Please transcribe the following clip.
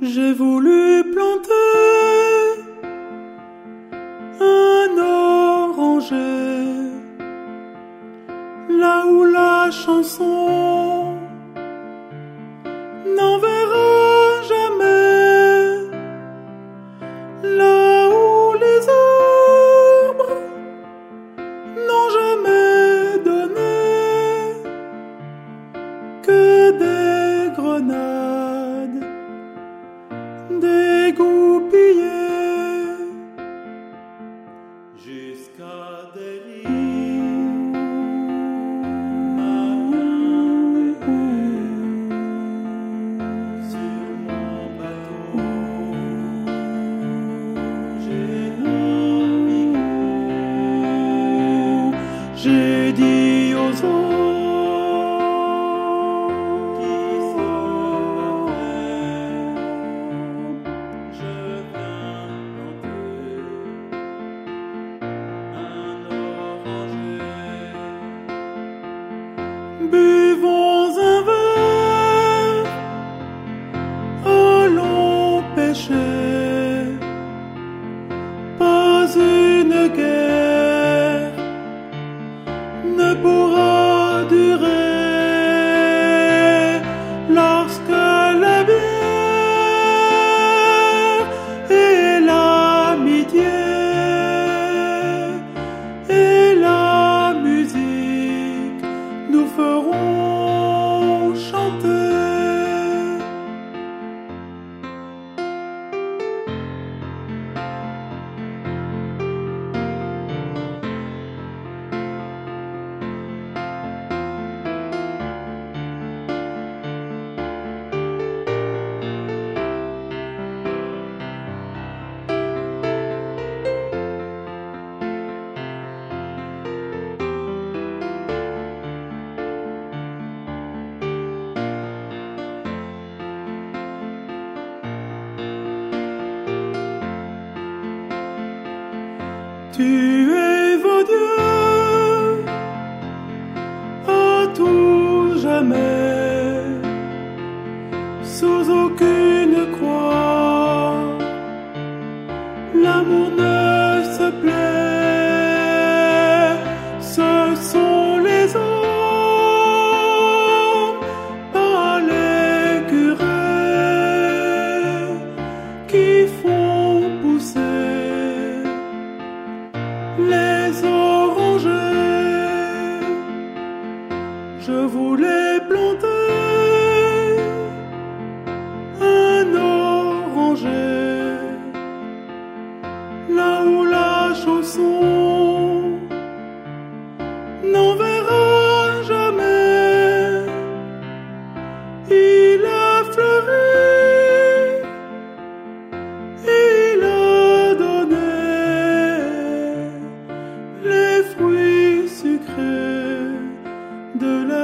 J'ai voulu planter un oranger là où la chanson n'enverra jamais, là où les arbres n'ont jamais donné que des grenades dégoupillées jusqu'à des lits sur mon bateau. J'ai navigué, j'ai dit aux eaux qui se battaient, je viens planter un oranger. Buvons un verre, allons pêcher. Pas une guerre ne pourra durer lorsque la bière et l'amitié et la musique nous feront chanter. Tuez vos dieux à tout jamais, sous aucune croix. L'amour ne se plaît, ce sont les hommes, pas les curés, qui font pousser les orangers. Je voulais planter un oranger là où la chanson n'enverra jamais. Il a fleuri, il a donné les fruits sucrés de la